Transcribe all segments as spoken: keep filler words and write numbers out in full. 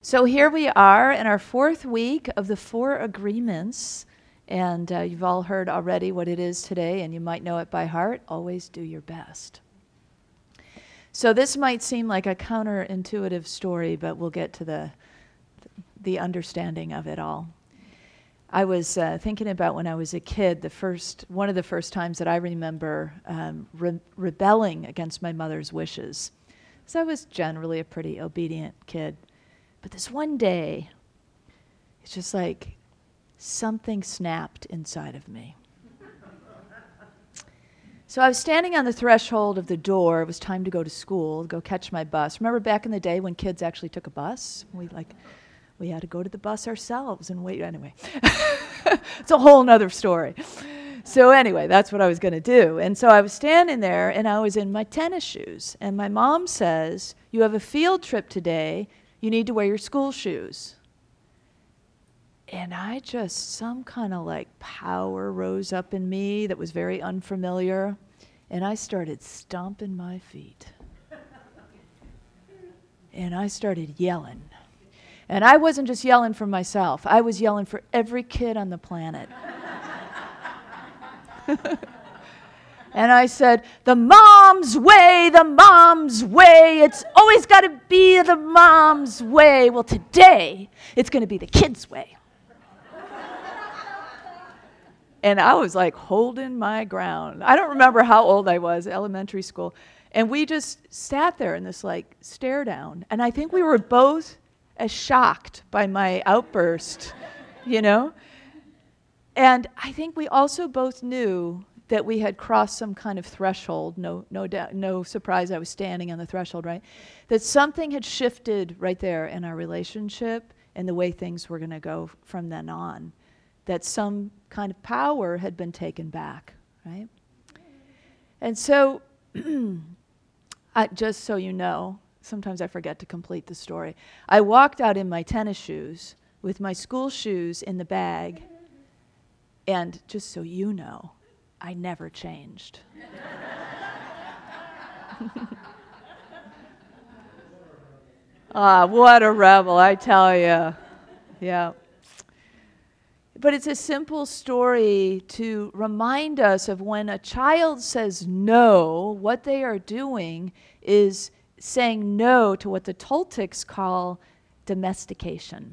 So here we are in our fourth week of the Four Agreements, and uh, you've all heard already what it is today, and you might know it by heart. Always do your best. So this might seem like a counterintuitive story, but we'll get to the the understanding of it all. I was uh, thinking about when I was a kid, the first one of the first times that I remember um, re- rebelling against my mother's wishes. So I was generally a pretty obedient kid. But this one day, it's just like something snapped inside of me. So I was standing on the threshold of the door. It was time to go to school, go catch my bus. Remember back in the day when kids actually took a bus? We like, we had to go to the bus ourselves and wait. Anyway, it's a whole nother story. So anyway, that's what I was going to do. And so I was standing there, and I was in my tennis shoes. And my mom says, "You have a field trip today. You need to wear your school shoes." And I just, some kind of like power rose up in me that was very unfamiliar. And I started stomping my feet. And I started yelling. And I wasn't just yelling for myself. I was yelling for every kid on the planet. And I said, "The mom's way, the mom's way. It's always got to be the mom's way. Well, today, it's going to be the kids' way." And I was like holding my ground. I don't remember how old I was, elementary school. And we just sat there in this like stare down. And I think we were both as shocked by my outburst, you know? And I think we also both knew that we had crossed some kind of threshold. No, no doubt, no surprise I was standing on the threshold, right? That something had shifted right there in our relationship and the way things were going to go from then on. That some kind of power had been taken back, right? And so, I, just so you know, sometimes I forget to complete the story. I walked out in my tennis shoes with my school shoes in the bag, and just so you know, I never changed. Ah, what a rebel, I tell you. Yeah. But it's a simple story to remind us of when a child says no, what they are doing is saying no to what the Toltecs call domestication.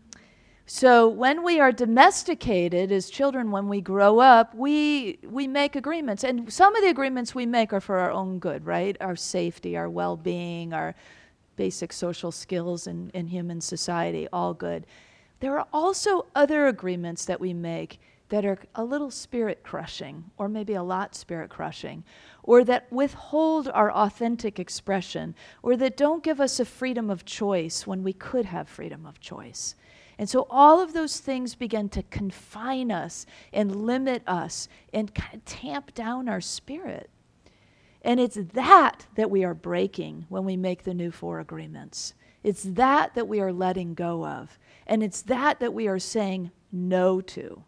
So when we are domesticated as children, when we grow up, we we make agreements. And some of the agreements we make are for our own good, right? Our safety, our well-being, our basic social skills in, in human society, all good. There are also other agreements that we make that are a little spirit-crushing, or maybe a lot spirit-crushing, or that withhold our authentic expression, or that don't give us a freedom of choice when we could have freedom of choice. And so all of those things begin to confine us and limit us and kind of tamp down our spirit. And it's that that we are breaking when we make the new four agreements. It's that that we are letting go of. And it's that that we are saying no to.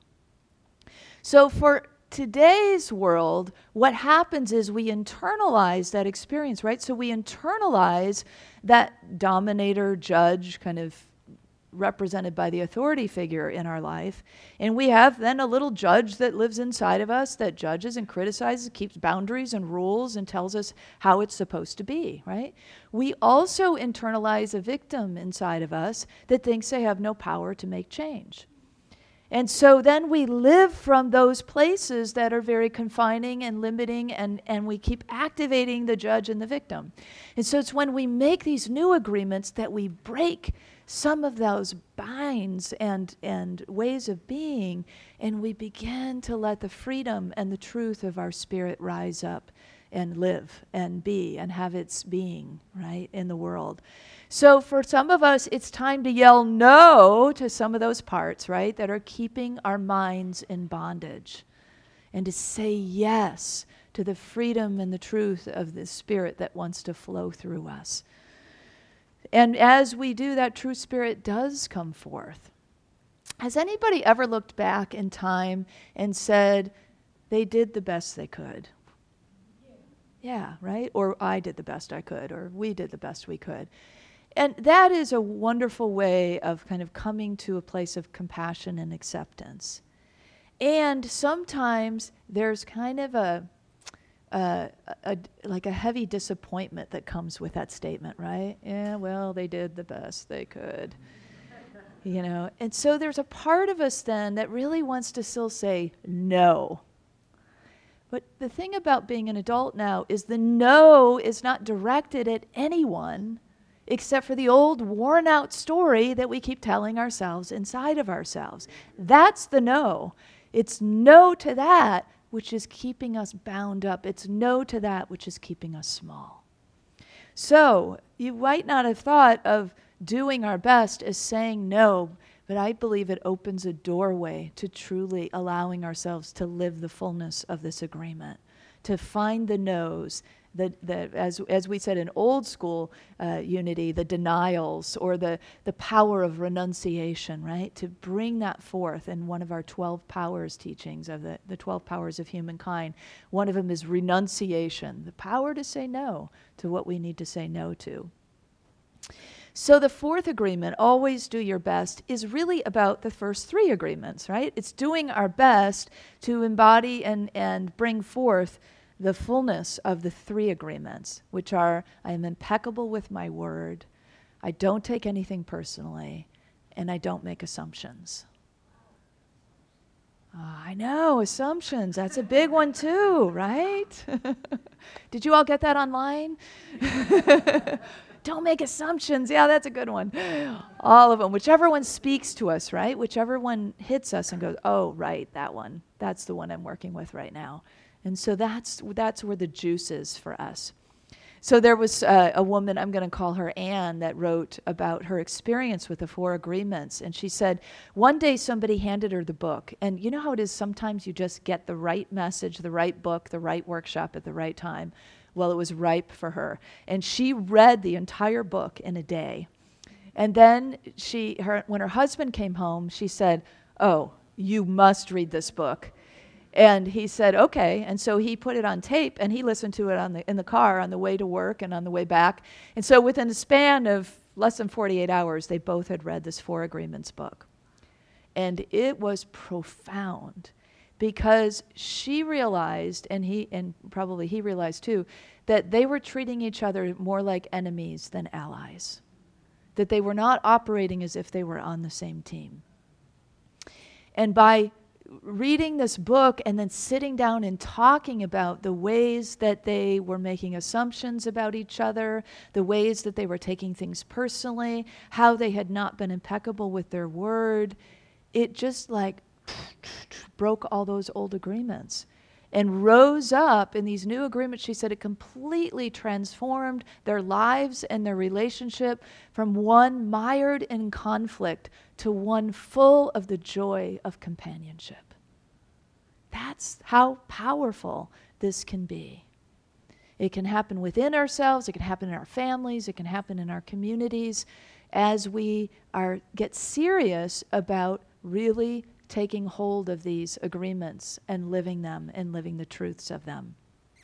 So for today's world, what happens is we internalize that experience, right? So we internalize that dominator, judge, kind of represented by the authority figure in our life. And we have then a little judge that lives inside of us that judges and criticizes, keeps boundaries and rules and tells us how it's supposed to be, right? We also internalize a victim inside of us that thinks they have no power to make change. And so then we live from those places that are very confining and limiting, and, and we keep activating the judge and the victim. And so it's when we make these new agreements that we break some of those binds and, and ways of being, and we begin to let the freedom and the truth of our spirit rise up and live and be and have its being, right, in the world. So for some of us, it's time to yell no to some of those parts, right, that are keeping our minds in bondage, and to say yes to the freedom and the truth of the spirit that wants to flow through us. And as we do, that true spirit does come forth. Has anybody ever looked back in time and said, they did the best they could? Yeah, right? Or I did the best I could, or we did the best we could. And that is a wonderful way of kind of coming to a place of compassion and acceptance. And sometimes there's kind of a, a, a like a heavy disappointment that comes with that statement, right? Yeah, well, they did the best they could. You know, and so there's a part of us then that really wants to still say no. But the thing about being an adult now is the no is not directed at anyone except for the old worn out story that we keep telling ourselves inside of ourselves. That's the no. It's no to that which is keeping us bound up. It's no to that which is keeping us small. So you might not have thought of doing our best as saying no, but I believe it opens a doorway to truly allowing ourselves to live the fullness of this agreement, to find the no's, that, that as, as we said in old school uh, unity, the denials or the, the power of renunciation, right? To bring that forth in one of our twelve powers teachings of the, the twelve powers of humankind. One of them is renunciation, the power to say no to what we need to say no to. So the fourth agreement, always do your best, is really about the first three agreements, right? It's doing our best to embody and, and bring forth the fullness of the three agreements, which are, I am impeccable with my word, I don't take anything personally, and I don't make assumptions. Oh, I know, assumptions, that's a big one too, right? Did you all get that online? Don't make assumptions. Yeah, that's a good one. All of them. Whichever one speaks to us, right? Whichever one hits us and goes, oh, right, that one. That's the one I'm working with right now. And so that's that's where the juice is for us. So there was uh, a woman, I'm going to call her Anne, that wrote about her experience with the four agreements. And she said, one day somebody handed her the book. And you know how it is sometimes you just get the right message, the right book, the right workshop at the right time. Well, it was ripe for her. And she read the entire book in a day. And then she, her, when her husband came home, she said, oh, you must read this book. And he said, okay. And so he put it on tape, and he listened to it on the, in the car on the way to work and on the way back. And so within a span of less than forty-eight hours, they both had read this Four Agreements book. And it was profound. Because she realized, and he, and probably he realized too, that they were treating each other more like enemies than allies. That they were not operating as if they were on the same team. And by reading this book and then sitting down and talking about the ways that they were making assumptions about each other, the ways that they were taking things personally, how they had not been impeccable with their word, it just like broke all those old agreements and rose up in these new agreements. She said it completely transformed their lives and their relationship from one mired in conflict to one full of the joy of companionship. That's how powerful this can be. It can happen within ourselves, it can happen in our families, it can happen in our communities as we are get serious about really taking hold of these agreements and living them and living the truths of them.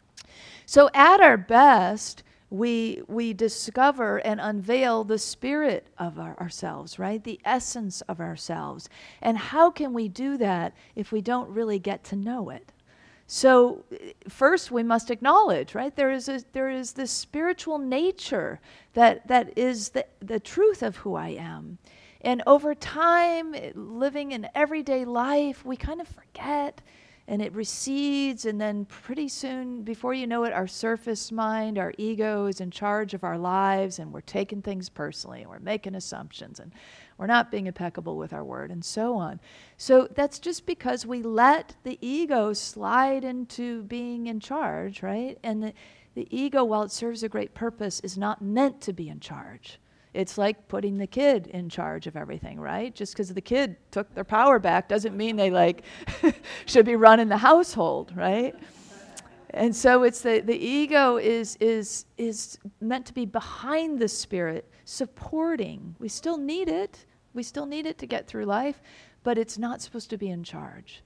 So at our best, we we discover and unveil the spirit of our, ourselves, right? The essence of ourselves. And how can we do that if we don't really get to know it? So first we must acknowledge, right? There is a, there is this spiritual nature that that is the, the truth of who I am. And over time, living in everyday life, we kind of forget, and it recedes, and then pretty soon, before you know it, our surface mind, our ego is in charge of our lives, and we're taking things personally, and we're making assumptions, and we're not being impeccable with our word, and so on. So that's just because we let the ego slide into being in charge, right? And the, the ego, while it serves a great purpose, is not meant to be in charge. It's like putting the kid in charge of everything, right? Just because the kid took their power back doesn't mean they like should be running the household, right? And so it's the, the ego is is is meant to be behind the spirit, supporting. We still need it. We still need it to get through life, but it's not supposed to be in charge.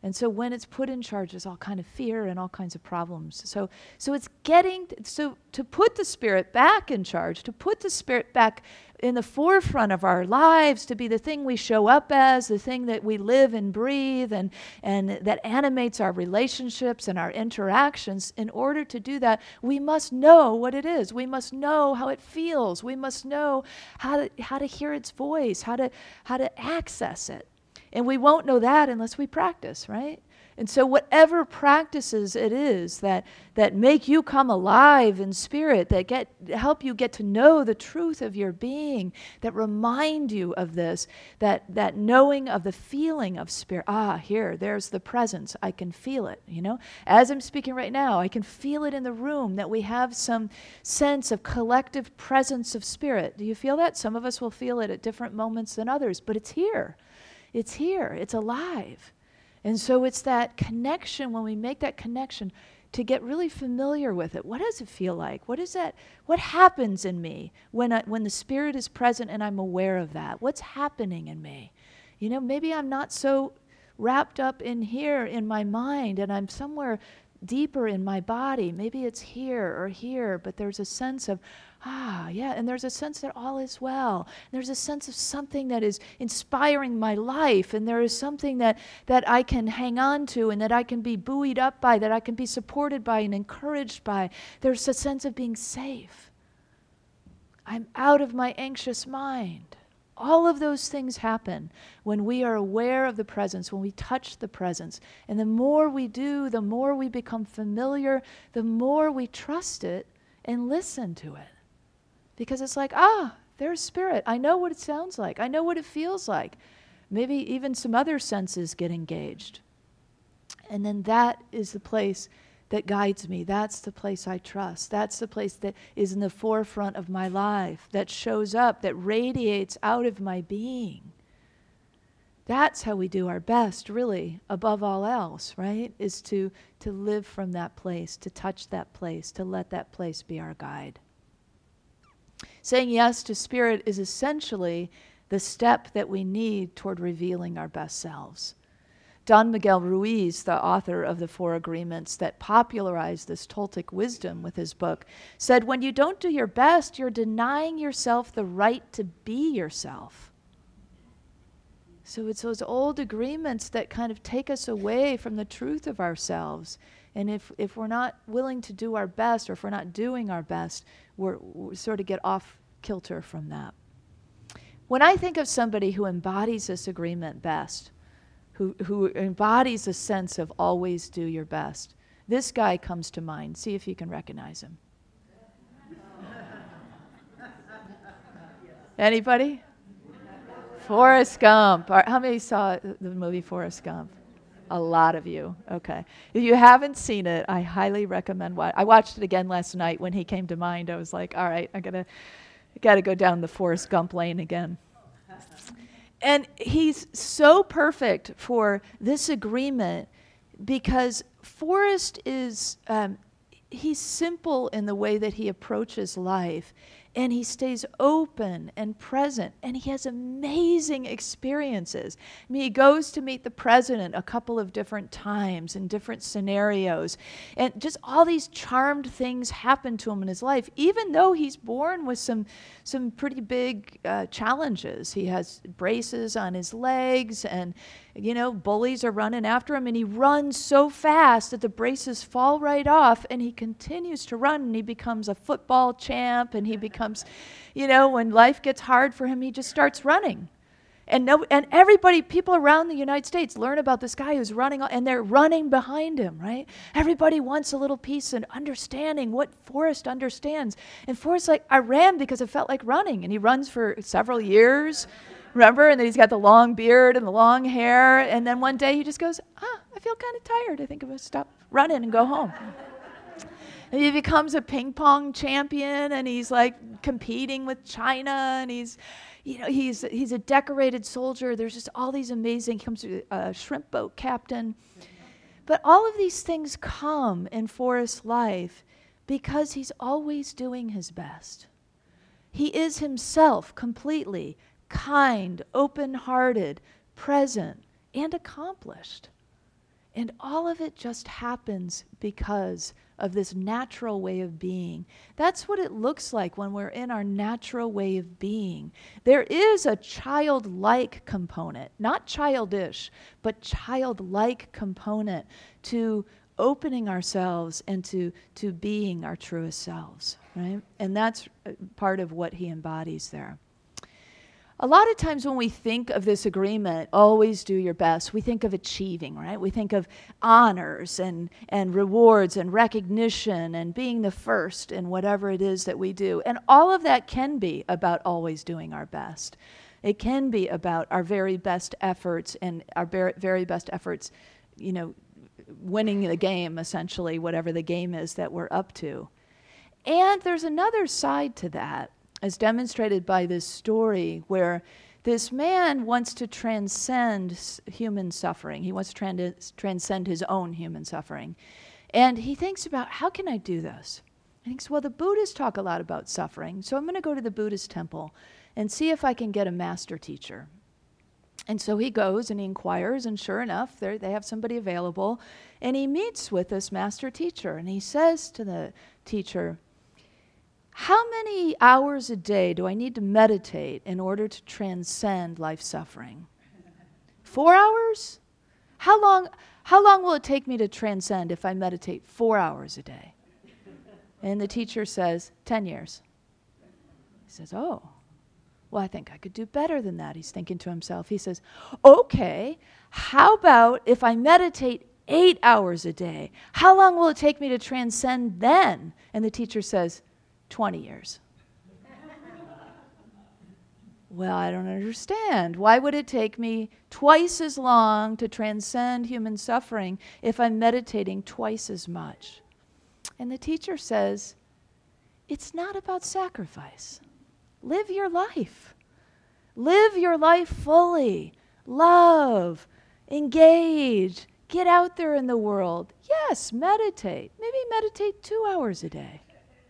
And so when it's put in charge, there's all kind of fear and all kinds of problems. So, so it's getting, so to put the Spirit back in charge, to put the Spirit back in the forefront of our lives, to be the thing we show up as, the thing that we live and breathe, and, and that animates our relationships and our interactions. In order to do that, we must know what it is. We must know how it feels. We must know how to, how to hear its voice, how to, how to access it. And we won't know that unless we practice, right? And so whatever practices it is that, that make you come alive in spirit, that get help you get to know the truth of your being, that remind you of this, that, that knowing of the feeling of spirit. Ah, here, there's the presence. I can feel it, you know? As I'm speaking right now, I can feel it in the room, that we have some sense of collective presence of spirit. Do you feel that? Some of us will feel it at different moments than others, but it's here. It's here. It's alive. And so it's that connection, when we make that connection, to get really familiar with it. What does it feel like? What is that? What happens in me when I, when the Spirit is present and I'm aware of that? What's happening in me? You know, maybe I'm not so wrapped up in here in my mind, and I'm somewhere deeper in my body. Maybe it's here or here, but there's a sense of, ah, yeah, and there's a sense that all is well. There's a sense of something that is inspiring my life, and there is something that, that I can hang on to, and that I can be buoyed up by, that I can be supported by and encouraged by. There's a sense of being safe. I'm out of my anxious mind. All of those things happen when we are aware of the presence, when we touch the presence. And the more we do, the more we become familiar, the more we trust it and listen to it. Because it's like, ah, there's spirit. I know what it sounds like. I know what it feels like. Maybe even some other senses get engaged. And then that is the place that guides me. That's the place I trust. That's the place that is in the forefront of my life, that shows up, that radiates out of my being. That's how we do our best, really, above all else, right? Is to, to live from that place, to touch that place, to let that place be our guide. Saying yes to spirit is essentially the step that we need toward revealing our best selves. Don Miguel Ruiz, the author of the Four Agreements that popularized this Toltec wisdom with his book, said, when you don't do your best, you're denying yourself the right to be yourself. So it's those old agreements that kind of take us away from the truth of ourselves. And if, if we're not willing to do our best, or if we're not doing our best, we're, we sort of get off kilter from that. When I think of somebody who embodies this agreement best, Who, who embodies a sense of always do your best, this guy comes to mind. See if you can recognize him. Anybody? Forrest Gump. How many saw the movie Forrest Gump? A lot of you. Okay. If you haven't seen it, I highly recommend watch. I watched it again last night when he came to mind. I was like, all right, I gotta, I gotta go down the Forrest Gump lane again. And he's so perfect for this agreement because Forrest is, um, he's simple in the way that he approaches life, and he stays open and present, and he has amazing experiences. I mean, he goes to meet the president a couple of different times in different scenarios, and just all these charmed things happen to him in his life, even though he's born with some some pretty big uh, challenges. He has braces on his legs, and you know, bullies are running after him, and he runs so fast that the braces fall right off, and he continues to run, and he becomes a football champ, and he becomes, you know, when life gets hard for him, he just starts running. And no, and everybody, people around the United States learn about this guy who's running, and they're running behind him, right? Everybody wants a little piece of understanding what Forrest understands. And Forrest's like, I ran because it felt like running, and he runs for several years. Remember? And then he's got the long beard and the long hair. And then one day he just goes, ah, I feel kind of tired. I think I'm going to stop running and go home. And he becomes a ping pong champion, and he's like competing with China, and he's, you know, he's he's a decorated soldier. There's just all these amazing, he comes to a shrimp boat captain. But all of these things come in Forrest's life because he's always doing his best. He is himself completely kind, open-hearted, present, and accomplished. And all of it just happens because of this natural way of being. That's what it looks like when we're in our natural way of being. There is a childlike component, not childish, but childlike component to opening ourselves and to, to being our truest selves, right? And that's part of what he embodies there. A lot of times when we think of this agreement, always do your best, we think of achieving, right? We think of honors and, and rewards and recognition and being the first in whatever it is that we do. And all of that can be about always doing our best. It can be about our very best efforts and our very, very best efforts, you know, winning the game, essentially, whatever the game is that we're up to. And there's another side to that, as demonstrated by this story where this man wants to transcend s- human suffering. He wants to trans- transcend his own human suffering. And he thinks about, how can I do this? He thinks, well, the Buddhists talk a lot about suffering, so I'm going to go to the Buddhist temple and see if I can get a master teacher. And so he goes and he inquires, and sure enough, they have somebody available. And he meets with this master teacher, and he says to the teacher, how many hours a day do I need to meditate in order to transcend life suffering? Four hours? How long, how long will it take me to transcend if I meditate four hours a day? And the teacher says, ten years. He says, oh, well, I think I could do better than that. He's thinking to himself. He says, okay, how about if I meditate eight hours a day? How long will it take me to transcend then? And the teacher says, twenty years. Well, I don't understand. Why would it take me twice as long to transcend human suffering if I'm meditating twice as much? And the teacher says, it's not about sacrifice. Live your life. Live your life fully. Love. Engage. Get out there in the world. Yes, meditate. Maybe meditate two hours a day.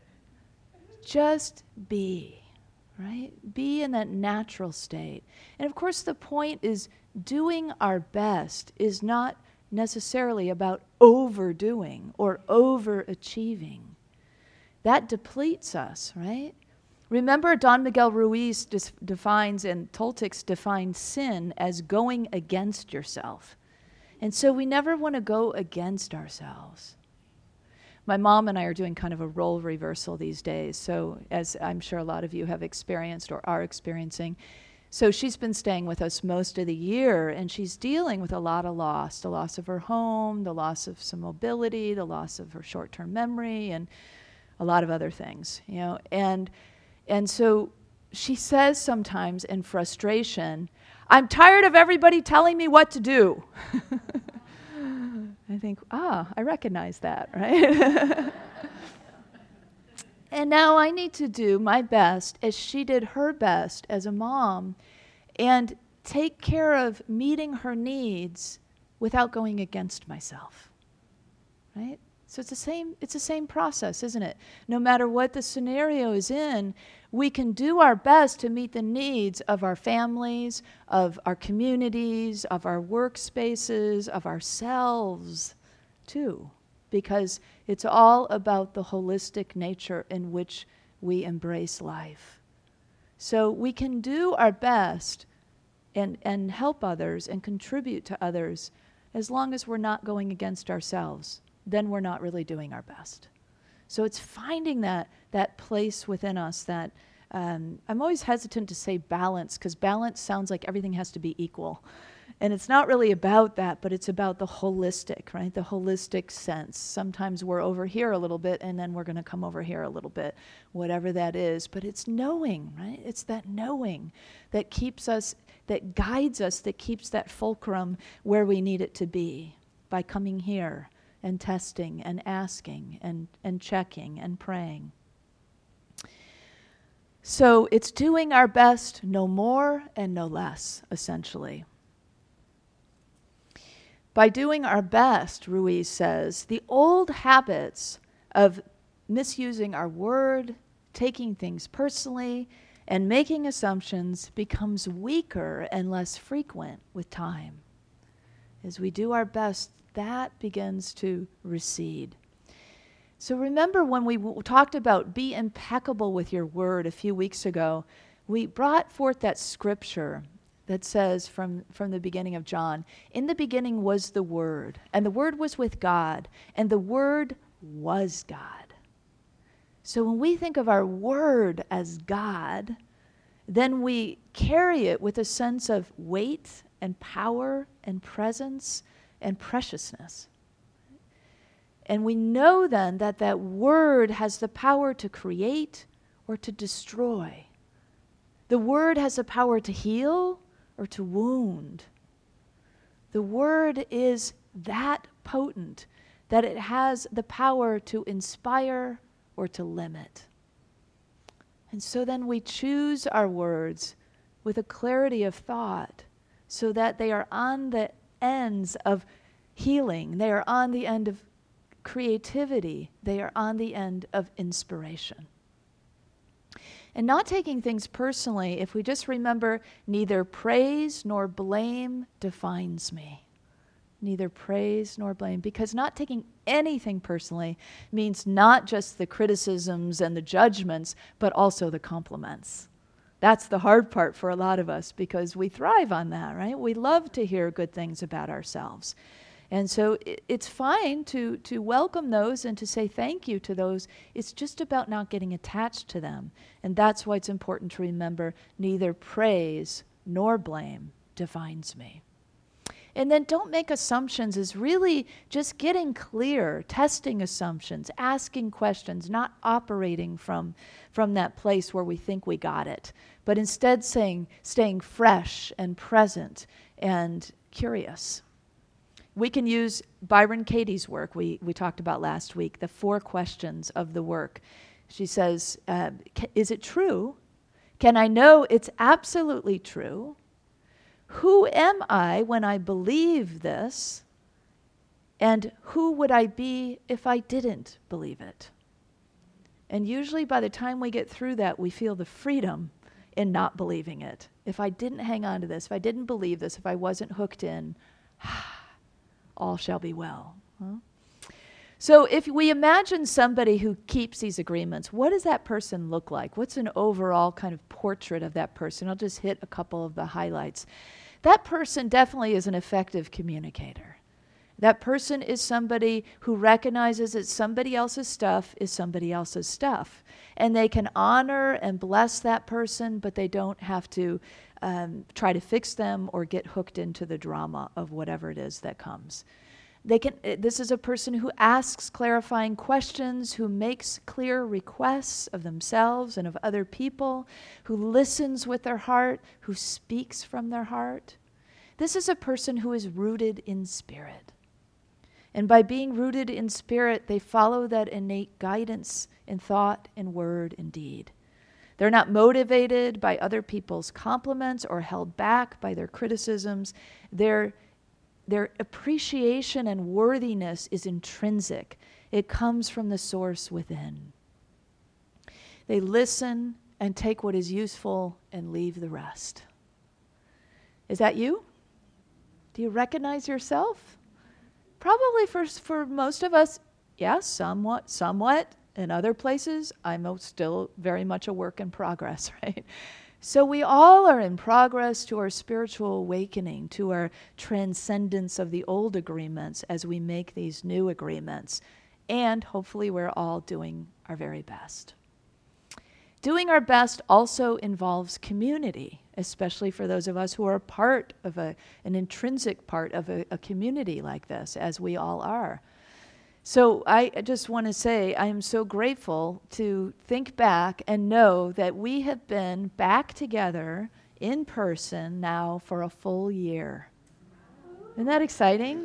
Just be, right? Be in that natural state. And of course, the point is doing our best is not necessarily about overdoing or overachieving. That depletes us, right? Remember, Don Miguel Ruiz dis- defines, and Toltecs define sin as going against yourself. And so we never want to go against ourselves. My mom and I are doing kind of a role reversal these days, so as I'm sure a lot of you have experienced or are experiencing. So she's been staying with us most of the year, and she's dealing with a lot of loss, the loss of her home, the loss of some mobility, the loss of her short-term memory, and a lot of other things, you know. And and so she says sometimes in frustration, I'm tired of everybody telling me what to do. I think, ah, I recognize that, right? And now I need to do my best as she did her best as a mom and take care of meeting her needs without going against myself, right? So it's the same, it's the same process, isn't it? No matter what the scenario is in, we can do our best to meet the needs of our families, of our communities, of our workspaces, of ourselves, too, because it's all about the holistic nature in which we embrace life. So we can do our best and, and help others and contribute to others as long as we're not going against ourselves. Then we're not really doing our best. So it's finding that that place within us that, um, I'm always hesitant to say balance, because balance sounds like everything has to be equal. And it's not really about that, but it's about the holistic, right? The holistic sense. Sometimes we're over here a little bit, and then we're going to come over here a little bit, whatever that is. But it's knowing, right? It's that knowing that keeps us, that guides us, that keeps that fulcrum where we need it to be by coming here and testing and asking and, and checking and praying. So it's doing our best, no more and no less, essentially. By doing our best, Ruiz says, the old habits of misusing our word, taking things personally, and making assumptions becomes weaker and less frequent with time. As we do our best, that begins to recede. So remember when we w- talked about be impeccable with your word a few weeks ago, we brought forth that scripture that says from, from the beginning of John, in the beginning was the Word, and the Word was with God, and the Word was God. So when we think of our Word as God, then we carry it with a sense of weight and power and presence and preciousness. And we know then that that word has the power to create or to destroy. The word has the power to heal or to wound. The word is that potent that it has the power to inspire or to limit. And so then we choose our words with a clarity of thought so that they are on the ends of healing. They are on the end of creativity. They are on the end of inspiration. And not taking things personally, if we just remember, neither praise nor blame defines me. Neither praise nor blame. Because not taking anything personally means not just the criticisms and the judgments, but also the compliments. That's the hard part for a lot of us because we thrive on that, right? We love to hear good things about ourselves. And so it, it's fine to, to welcome those and to say thank you to those. It's just about not getting attached to them. And that's why it's important to remember neither praise nor blame defines me. And then don't make assumptions is really just getting clear, testing assumptions, asking questions, not operating from, from that place where we think we got it, but instead saying, staying fresh and present and curious. We can use Byron Katie's work we, we talked about last week, the four questions of the work. She says, uh, is it true? Can I know it's absolutely true? Who am I when I believe this? And who would I be if I didn't believe it? And usually by the time we get through that, we feel the freedom in not believing it. If I didn't hang on to this, if I didn't believe this, if I wasn't hooked in, all shall be well. Huh? So if we imagine somebody who keeps these agreements, what does that person look like? What's an overall kind of portrait of that person? I'll just hit a couple of the highlights. That person definitely is an effective communicator. That person is somebody who recognizes that somebody else's stuff is somebody else's stuff. And they can honor and bless that person, but they don't have to um, try to fix them or get hooked into the drama of whatever it is that comes. They can. This is a person who asks clarifying questions, who makes clear requests of themselves and of other people, who listens with their heart, who speaks from their heart. This is a person who is rooted in spirit. And by being rooted in spirit, they follow that innate guidance in thought and word and deed. They're not motivated by other people's compliments or held back by their criticisms. Their, their appreciation and worthiness is intrinsic. It comes from the source within. They listen and take what is useful and leave the rest. Is that you? Do you recognize yourself? Probably for, for most of us, yes, somewhat, somewhat. In other places, I'm still very much a work in progress, right? So we all are in progress to our spiritual awakening, to our transcendence of the old agreements as we make these new agreements. And hopefully we're all doing our very best. Doing our best also involves community, especially for those of us who are a part of a, an intrinsic part of a, a community like this, as we all are. So I just want to say I am so grateful to think back and know that we have been back together in person now for a full year. Isn't that exciting?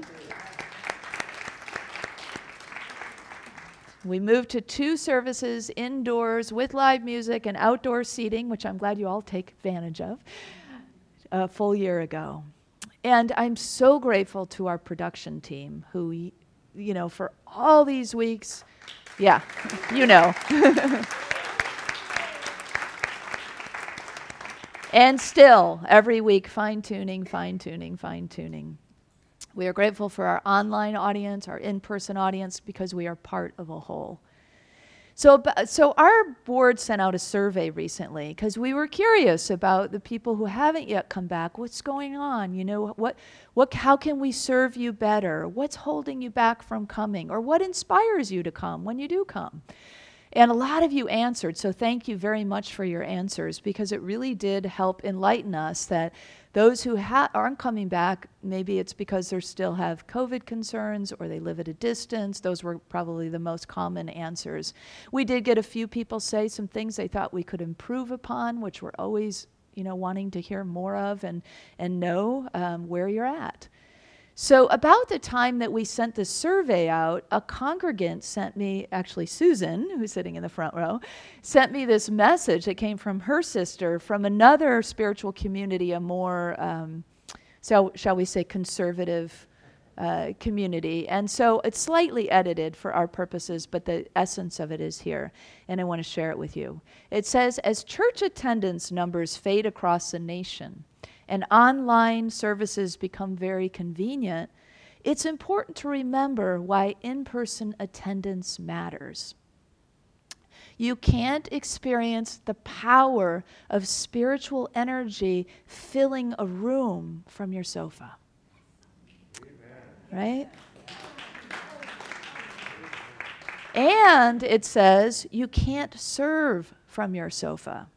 We moved to two services indoors with live music and outdoor seating, which I'm glad you all take advantage of, a full year ago. And I'm so grateful to our production team who, you know, for all these weeks, yeah, you know. And still, every week, fine-tuning, fine-tuning, fine-tuning. We are grateful for our online audience, our in-person audience, because we are part of a whole. So, so our board sent out a survey recently because we were curious about the people who haven't yet come back. What's going on? You know, what, what, how can we serve you better? What's holding you back from coming? Or what inspires you to come when you do come? And a lot of you answered, so thank you very much for your answers, because it really did help enlighten us that those who ha- aren't coming back, maybe it's because they still have COVID concerns or they live at a distance. Those were probably the most common answers. We did get a few people say some things they thought we could improve upon, which we're always, you know, wanting to hear more of and, and know um, where you're at. So about the time that we sent the survey out, a congregant sent me, actually Susan, who's sitting in the front row, sent me this message that came from her sister from another spiritual community, a more, um, so shall we say, conservative uh, community. And so it's slightly edited for our purposes, but the essence of it is here, and I want to share it with you. It says, as church attendance numbers fade across the nation, and online services become very convenient, it's important to remember why in-person attendance matters. You can't experience the power of spiritual energy filling a room from your sofa. Right? And it says you can't serve from your sofa.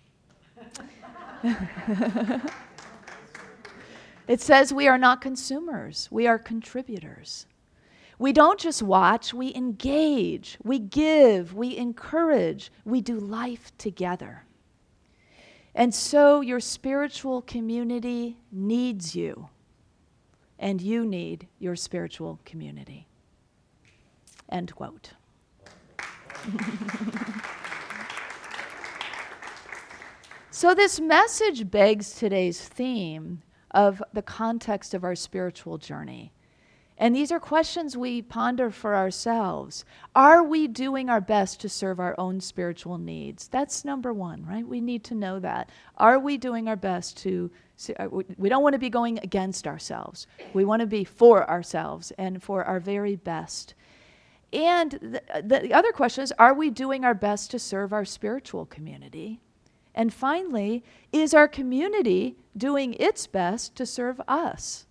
It says we are not consumers, we are contributors. We don't just watch, we engage, we give, we encourage, we do life together. And so your spiritual community needs you, and you need your spiritual community. End quote. So this message begs today's theme of the context of our spiritual journey. And these are questions we ponder for ourselves. Are we doing our best to serve our own spiritual needs? That's number one, right? We need to know that. Are we doing our best to, we don't want to be going against ourselves. We want to be for ourselves and for our very best. And the, the other question is, are we doing our best to serve our spiritual community? And finally, is our community doing its best to serve us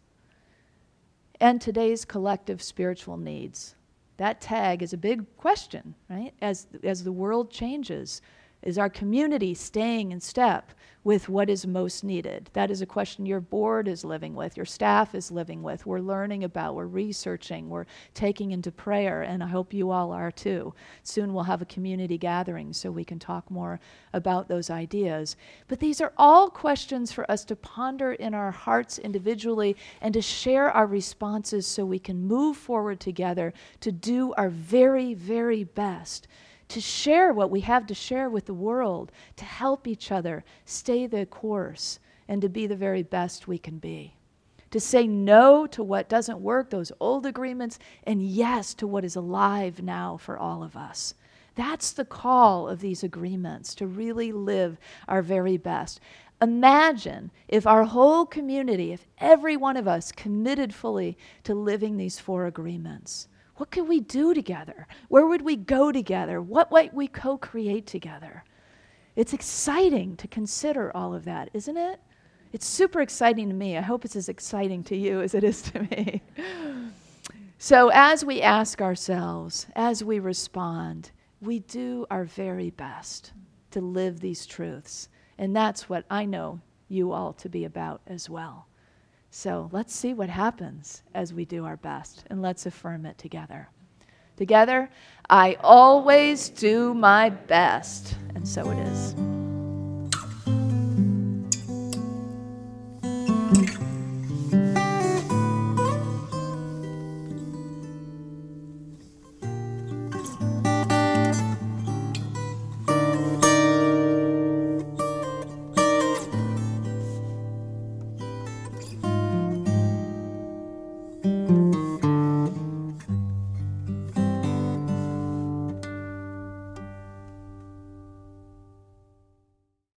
and today's collective spiritual needs? That tag is a big question, right? As, as the world changes, is our community staying in step with what is most needed? That is a question your board is living with, your staff is living with, we're learning about, we're researching, we're taking into prayer, and I hope you all are too. Soon we'll have a community gathering so we can talk more about those ideas. But these are all questions for us to ponder in our hearts individually and to share our responses so we can move forward together to do our very, very best, to share what we have to share with the world, to help each other stay the course, and to be the very best we can be. To say no to what doesn't work, those old agreements, and yes to what is alive now for all of us. That's the call of these agreements, to really live our very best. Imagine if our whole community, if every one of us committed fully to living these four agreements. What could we do together? Where would we go together? What might we co-create together? It's exciting to consider all of that, isn't it? It's super exciting to me. I hope it's as exciting to you as it is to me. So as we ask ourselves, as we respond, we do our very best to live these truths. And that's what I know you all to be about as well. So let's see what happens as we do our best, and let's affirm it together. Together, I always do my best, and so it is.